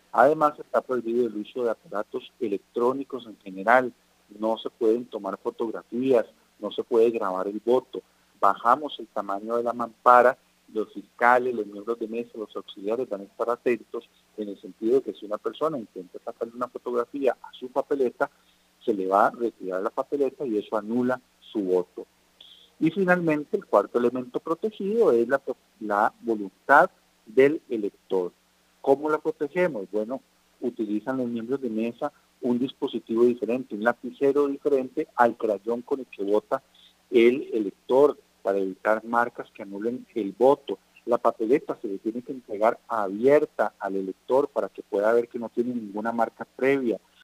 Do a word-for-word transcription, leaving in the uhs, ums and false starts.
Además, está prohibido el uso de aparatos electrónicos en general. No se pueden tomar fotografías, no se puede grabar el voto. Bajamos el tamaño de la mampara, los fiscales, los miembros de mesa, los auxiliares van a estar atentos en el sentido de que si una persona intenta sacarle una fotografía a su papeleta, se le va a retirar la papeleta y eso anula su voto. Y finalmente, el cuarto elemento protegido es la, la voluntad del elector. ¿Cómo la protegemos? Bueno, utilizan los miembros de mesa un dispositivo diferente, un lapicero diferente al crayón con el que vota el elector para evitar marcas que anulen el voto. La papeleta se le tiene que entregar abierta al elector para que pueda ver que no tiene ninguna marca previa.